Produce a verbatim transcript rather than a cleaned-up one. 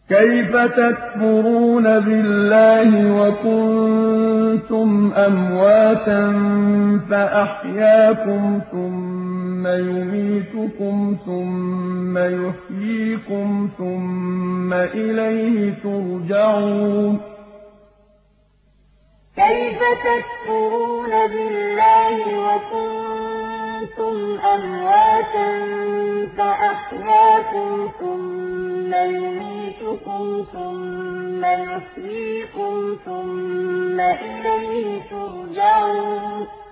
كيف تكفرون بالله وكنتم أمواتا فأحياكم ثم يميتكم ثم يحييكم ثم إليه ترجعون كيف تكفرون بالله وكنتم أمواتا فأحياكم ثم يميتكم ثم يحييكم ثم إليه ترجعون